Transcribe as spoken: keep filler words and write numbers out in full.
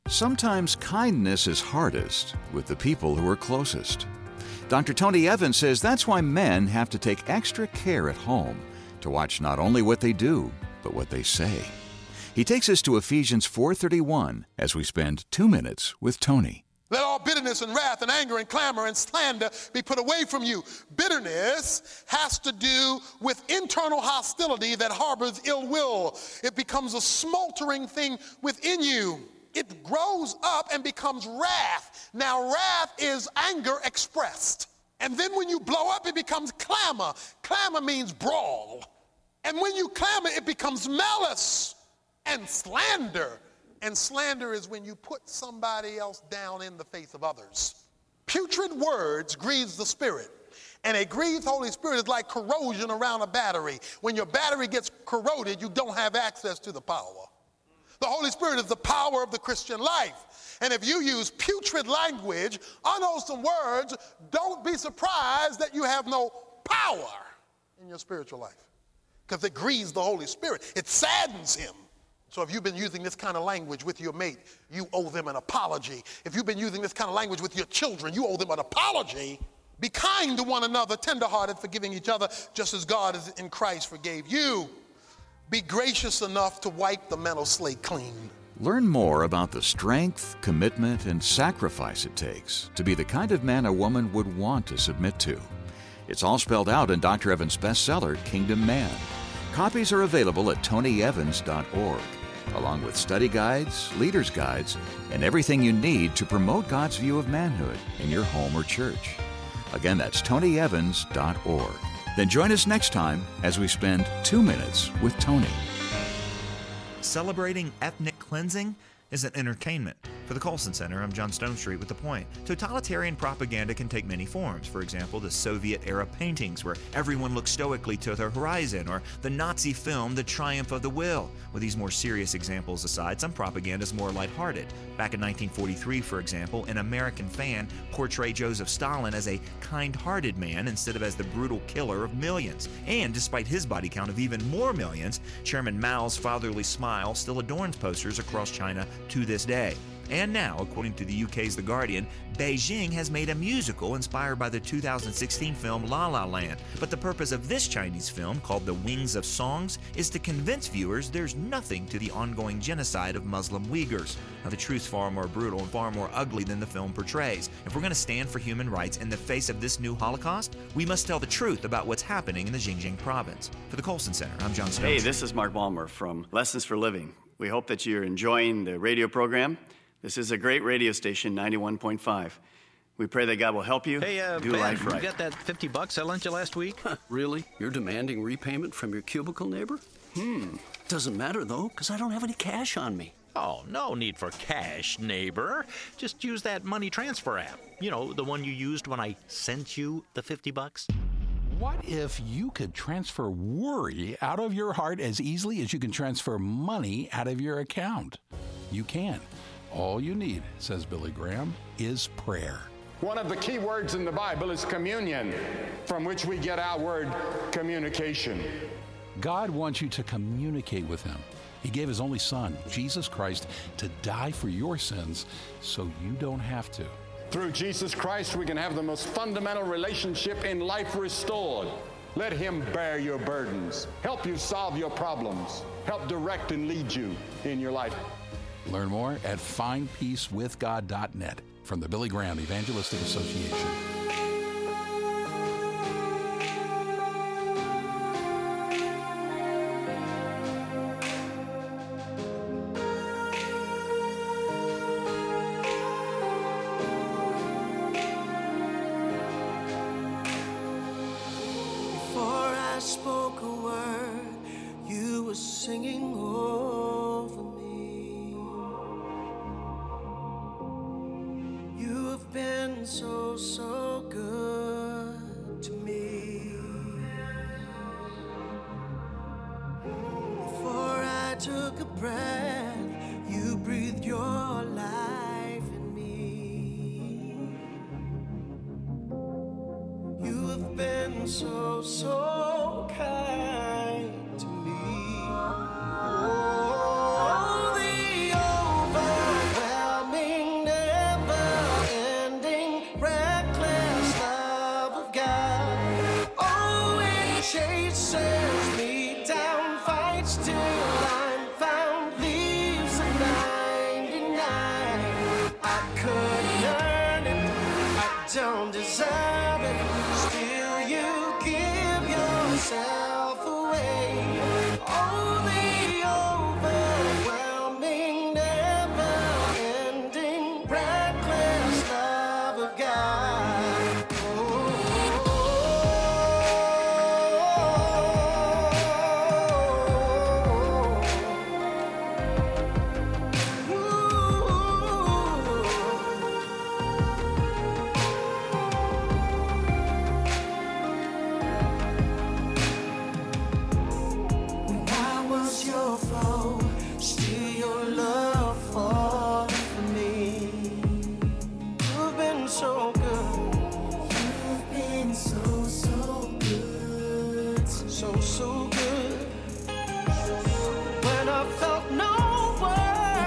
Sometimes kindness is hardest with the people who are closest. Doctor Tony Evans says that's why men have to take extra care at home to watch not only what they do, but what they say. He takes us to Ephesians four thirty-one as we spend two minutes with Tony. Let all bitterness and wrath and anger and clamor and slander be put away from you. Bitterness has to do with internal hostility that harbors ill will. It becomes a smoldering thing within you. It grows up and becomes wrath. Now, wrath is anger expressed. And then when you blow up, it becomes clamor. Clamor means brawl. And when you clamor, it becomes malice and slander. And slander is when you put somebody else down in the face of others. Putrid words grieves the spirit. And a grieved Holy Spirit is like corrosion around a battery. When your battery gets corroded, you don't have access to the power. The Holy Spirit is the power of the Christian life. And if you use putrid language, unwholesome words, don't be surprised that you have no power in your spiritual life. Because it grieves the Holy Spirit. It saddens him. So if you've been using this kind of language with your mate, you owe them an apology. If you've been using this kind of language with your children, you owe them an apology. Be kind to one another, tenderhearted, forgiving each other, just as God is in Christ forgave you. Be gracious enough to wipe the mental slate clean. Learn more about the strength, commitment, and sacrifice it takes to be the kind of man a woman would want to submit to. It's all spelled out in Doctor Evans' bestseller, Kingdom Man. Copies are available at tony evans dot org, along with study guides, leaders' guides, and everything you need to promote God's view of manhood in your home or church. Again, that's tony evans dot org. Then join us next time as we spend two minutes with Tony. Celebrating ethnic cleansing isn't entertainment. For the Colson Center, I'm John Stonestreet with The Point. Totalitarian propaganda can take many forms. For example, the Soviet-era paintings where everyone looks stoically to the horizon, or the Nazi film The Triumph of the Will. With these more serious examples aside, some propaganda is more lighthearted. Back in nineteen forty-three, for example, an American fan portrayed Joseph Stalin as a kind-hearted man instead of as the brutal killer of millions. And despite his body count of even more millions, Chairman Mao's fatherly smile still adorns posters across China to this day. And now, according to the U K's The Guardian, Beijing has made a musical inspired by the two thousand sixteen film La La Land. But the purpose of this Chinese film, called The Wings of Songs, is to convince viewers there's nothing to the ongoing genocide of Muslim Uyghurs. Now, the truth's far more brutal and far more ugly than the film portrays. If we're going to stand for human rights in the face of this new Holocaust, we must tell the truth about what's happening in the Xinjiang province. For the Colson Center, I'm John Stone. Hey, this is Mark Balmer from Lessons for Living. We hope that you're enjoying the radio program. This is a great radio station, ninety-one point five. We pray that God will help you hey, uh, do Ben, life right. You got that fifty bucks I lent you last week? Really? You're demanding repayment from your cubicle neighbor? Hmm. Doesn't matter, though, because I don't have any cash on me. Oh, no need for cash, neighbor. Just use that money transfer app. You know, the one you used when I sent you the fifty bucks. What if you could transfer worry out of your heart as easily as you can transfer money out of your account? You can. All you need, says Billy Graham, is prayer. One of the key words in the Bible is communion, from which we get our word communication. God wants you to communicate with Him. He gave His only Son, Jesus Christ, to die for your sins so you don't have to. Through Jesus Christ, we can have the most fundamental relationship in life restored. Let Him bear your burdens, help you solve your problems, help direct and lead you in your life. Learn more at find peace with god dot net from the Billy Graham Evangelistic Association. Before I spoke a word, you were singing over me. You have been so, so good to me. Before I took a breath, you breathed your life in me. You have been so, so